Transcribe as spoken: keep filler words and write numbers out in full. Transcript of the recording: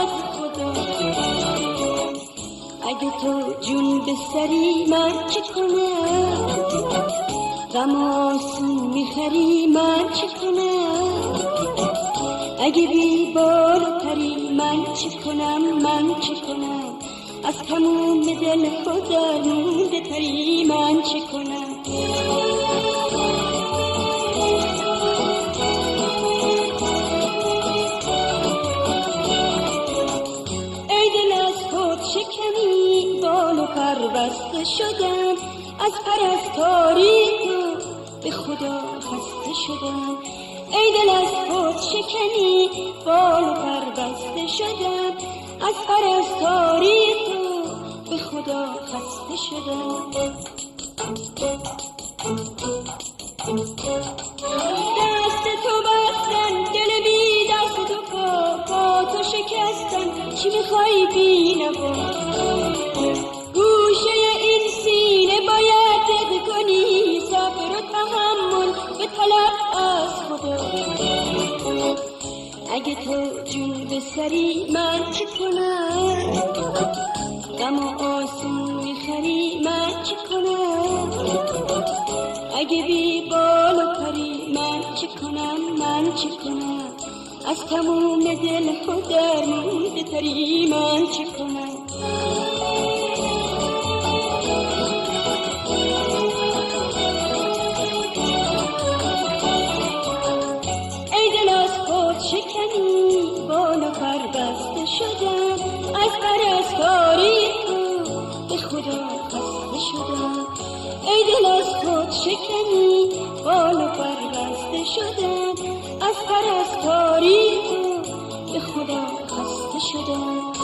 خدا. اگه تو جون بسری من چه کنم؟ غم آسون میخری من چه کنم؟ اگه بی بال پری من چه کنم؟ من چه کنم؟ از تموم دل خود درمونده تری من چه کنم؟ ای دل از خود شکنی بال و پر بسته شدم، از پرستاری تو به خدا خسته شدم. ای دل از خود شکنی بال و پر بسته شدم، از پرستاری تو به خدا خسته شدم. دست تو بستن دل بی دست تو پا پا تو شکستن، چی میخوای بی نوا؟ گوشه این سینه باید دق کنی، صبر و تحمل به طلب از خدا. اگه تو جون بسری من چه کنم؟ غم و آسون میخری من چه کنم؟ اگه بی بال و پری من چه کنم؟ من چه کنم؟ از تموم دل خود درمونده تری من چه کنم؟ ای دل از خود شکنی بال و پر بسته شدم، از پرستاری تو به خدا خسته شدم. ای دل از خود شکنی بال و پر بسته شدم، از پرستاری تو به خدا خسته شدم.